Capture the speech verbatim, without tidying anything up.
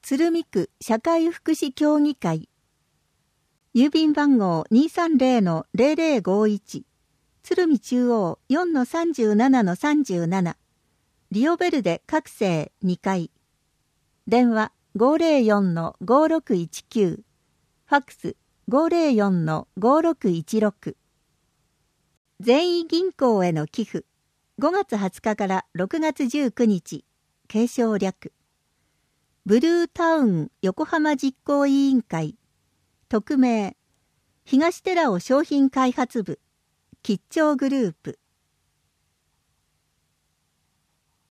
鶴見区社会福祉協議会。郵便番号 にさんぜろのぜろぜろごいち。鶴見中央 よんのさんじゅうななのさんじゅうなな。リオベルデ各生にかい。電話 ごぜろよんのごろくいちきゅう。ファックス ごぜろよんのごろくいちろく。善意銀行への寄付。ごがつはつかからろくがつじゅうくにち。継承略。ブルータウン横浜実行委員会。匿名。東寺尾商品開発部。吉兆グループ。